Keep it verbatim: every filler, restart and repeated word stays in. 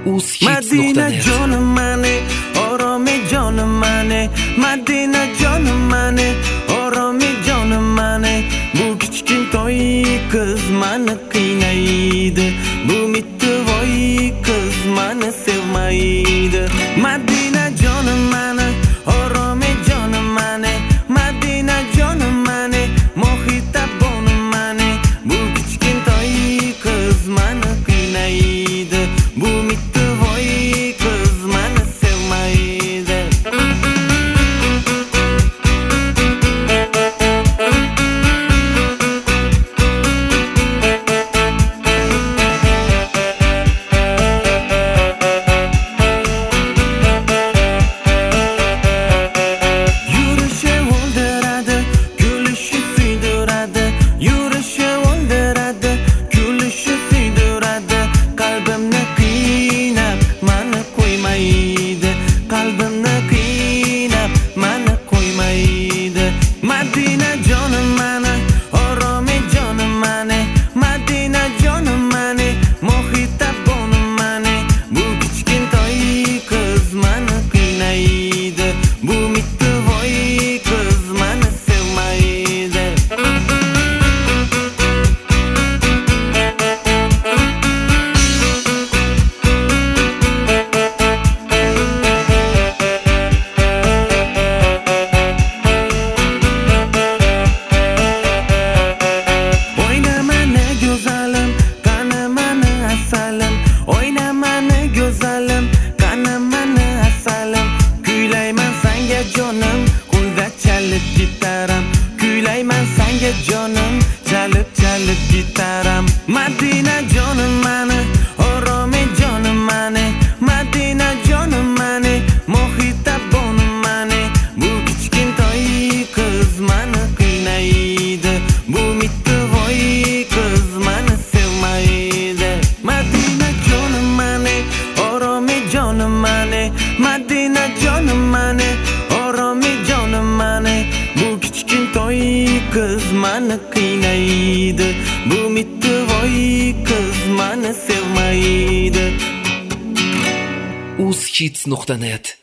Madina jonim mani, oromi jonim mani, Madina jonim mani, oromi jonim mani. Bu kichkintoy qiz mani qiynaydi, bu mittivoy qiz mani sevmaydi. Madina jonim mani, oromi jonim mani, Madina jonim mani, mohita bonim mani. Bu kichkintoy qiz mani qiynaydi, bu mittivoy qiz mani sevmaydi. Yurishi o'ldiradi, kulishi suydiradi, yurishi o'ldiradi, kulishi suydiradi. Qalbimni qiynab mani qo'ymaydi, qalbimni qiynab mani qo'ymaydi. Madina jonim mani, oromi jonim mani, Madina jonim mani, mohita bonim mani. Bu kichkintoy qiz mani qiynaydi, bu mittivoy qiz mani sevmaydi. O'ynamani go'zalim, qani mani asalim, o'ynamani go'zalim, qani mani asalim. Kuylayman senga jonim, qo'lda chalib gitaram, kuylayman senga jonim, chalib chalib gitaram. Madina jonim mani, oromi jonim mani, Madina jonim mani, mohita bonim mani. Bu kichkintoy qiz mani qiynaydi, bu mittivoy qiz mani sevmaydi. Madina jonim mani, oromi jonim mani, Madina jonim mani, oromi jonim mani. Bu kichkintoy qiz mani qiynaydi, bu mittivoy qiz mani sevmaydi. uz hits nuqta net